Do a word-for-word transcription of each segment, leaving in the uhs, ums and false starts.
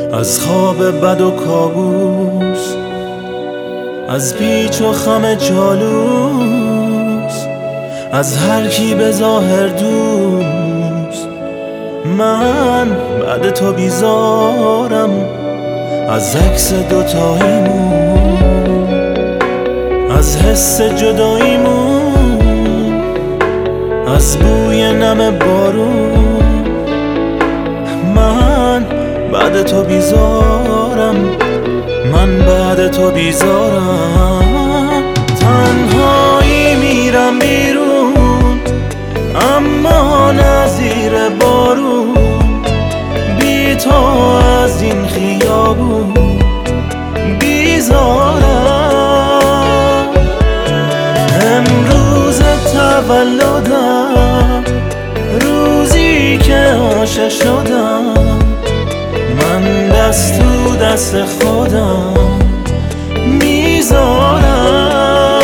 از خواب بد و کابوس، از پیچ و خم جالوس، از هر کی به ظاهر دوست. من بعد تو بیزارم از عکس دوتاییمون، از حس جداییمون، از بوی نم بارون. من بعد تو بیزارم، من بعد تو بیزارم. تنهایی میرم بیرون اما نظیر بارون، بی تو از این خیابون بیزارم. امروز تولدم، روزی که عاشق شدم، من دست تو دست خودم میذارم.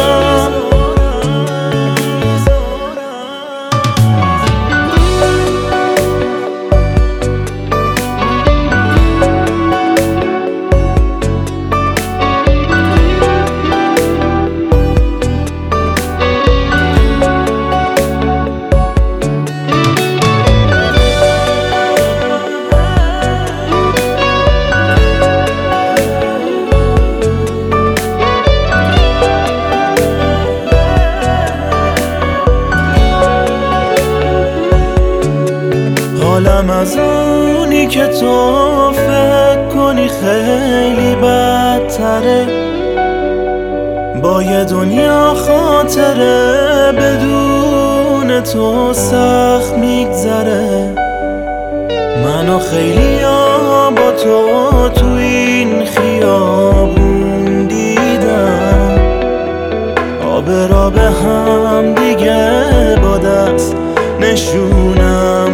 حالم از اونی که تو فکر کنی خیلی بدتره، با یه دنیا خاطره بدون تو سخت میگذره. منو خیلی ها با تو تو این خیابون دیدم، آب را به هم دیگه با دست نشونم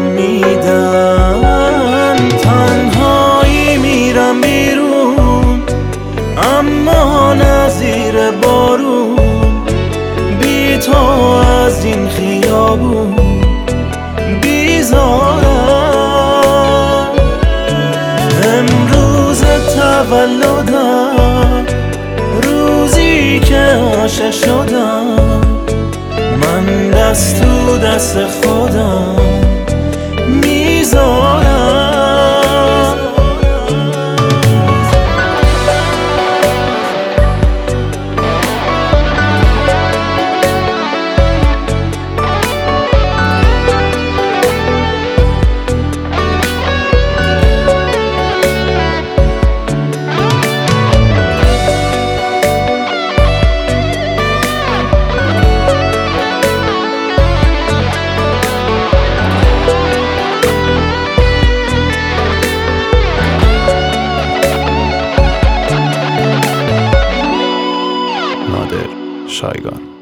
میدن. تنهایی میرم بیرون اما نظیر بارون، بی تو از این خیابون بیزارم. امروز تولدم، روزی که عاشق شدم، من دست تو دست خودم میذارم. نادر شایگان.